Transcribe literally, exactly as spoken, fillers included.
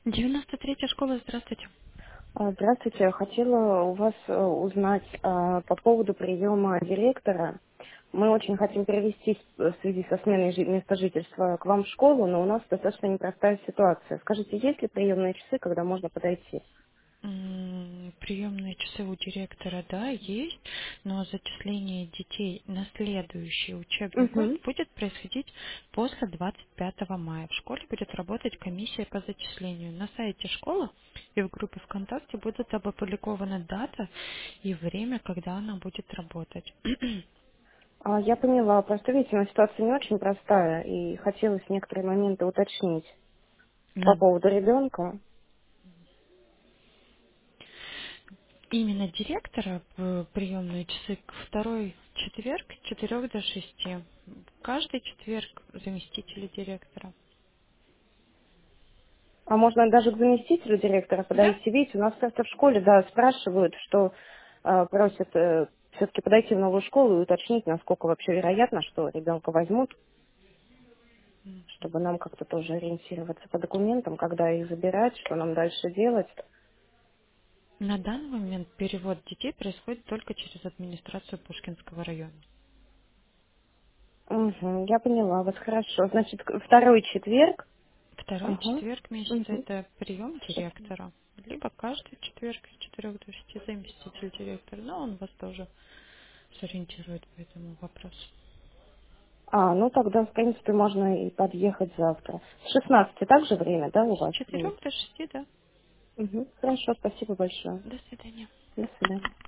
девяносто третья школа, здравствуйте. А, Здравствуйте. Хотела у вас э, узнать а, по поводу приема директора. Мы очень хотим перевести в связи со сменой жи- места жительства к вам в школу, но у нас достаточно непростая ситуация. Скажите, есть ли приемные часы, когда можно подойти? М, Приемные часы у директора, да, есть, но зачисление детей на следующий учебный год Угу. будет происходить после двадцать пятого мая. В школе будет работать комиссия по зачислению. На сайте школы и в группе ВКонтакте будет опубликована дата и время, когда она будет работать. А, я поняла. Просто, видите, но ситуация не очень простая, и хотелось некоторые моменты уточнить по На поводу ребенка. именно директора в приемные часы к второй четверг с четырех до шести. Каждый четверг заместители директора. А можно даже к заместителю директора Да? подойти. Видите, у нас просто в школе, да, спрашивают, что э, просят все-таки подойти в новую школу и уточнить, насколько вообще вероятно, что ребенка возьмут, чтобы нам как-то тоже ориентироваться по документам, когда их забирать, что нам дальше делать. На данный момент перевод детей происходит только через администрацию Пушкинского района. Угу, я поняла вас, хорошо. Значит, к- второй четверг. Второй Ага. четверг месяца Угу. это прием директора. Либо каждый четверг с четырех до шести заместитель директора. Но он вас тоже сориентирует по этому вопросу. А, ну тогда, в принципе, можно и подъехать завтра. С шестнадцати также время, да, у С вас будет? четырех до шести, да. Угу. Хорошо, спасибо большое. До свидания. До свидания.